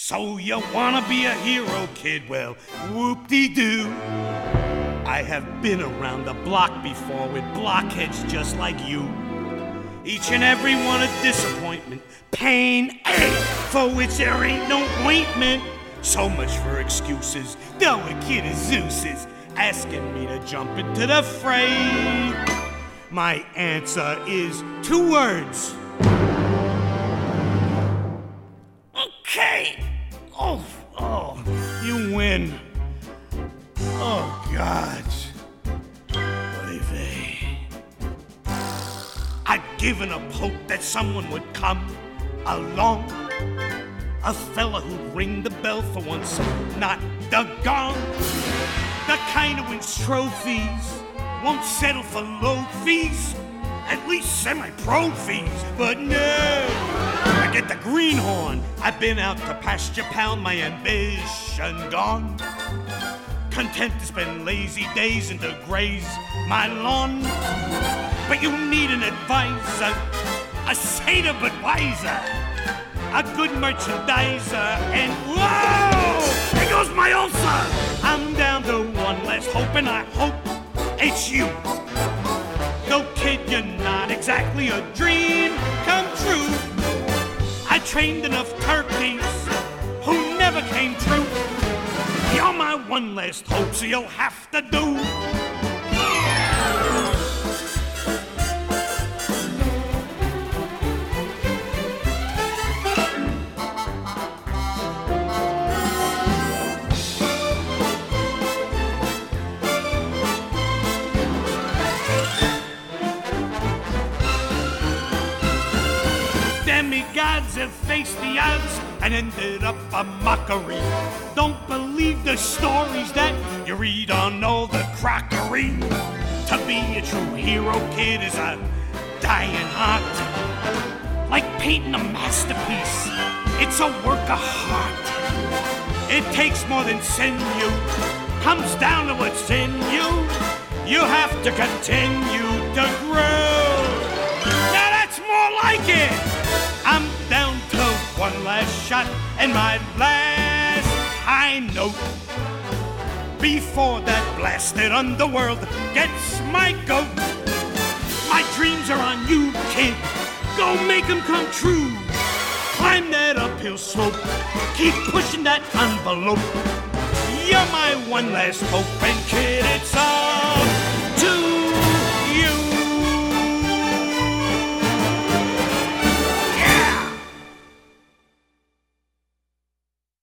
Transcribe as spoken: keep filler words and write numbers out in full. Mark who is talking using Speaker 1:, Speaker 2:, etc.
Speaker 1: So you wanna be a hero, kid? Well, whoop-de-doo. I have been around the block before with blockheads just like you. Each and every one a disappointment, pain, ache, for which there ain't no ointment. So much for excuses, though a kid is Zeus's, asking me to jump into the fray. My answer is two words. Okay. Oh, oh, you win. Oh, God. Baby. I'd given up hope that someone would come along. A fella who'd ring the bell for once, not the gong. The kind who wins trophies, won't settle for low fees, at least semi-pro fees. But no, I get the greenhorn. I've been out to pasture pound, my ambition gone. Content to spend lazy days and to graze my lawn. But you need an advisor, a saner but wiser, a good merchandiser, and whoa, there goes my ulcer. I'm down to one less hope, and I hope it's you. No, kid, you're not exactly a dream come true. I trained enough turkeys who never came true. You're my one last hope, so you'll have to do. Demigods have faced the odds and ended up a mockery. Don't believe the stories that you read on all the crockery. To be a true hero, kid, is a dying art. Like painting a masterpiece, it's a work of heart. It takes more than sinew, comes down to what's in you. You have to continue to grow. Now that's more like it. I'm down to one last shot and my last high note before that blasted underworld gets my goat. My dreams are on you, kid. Go make them come true. Climb that uphill slope. Keep pushing that envelope. You're my one last hope, and kid, it's all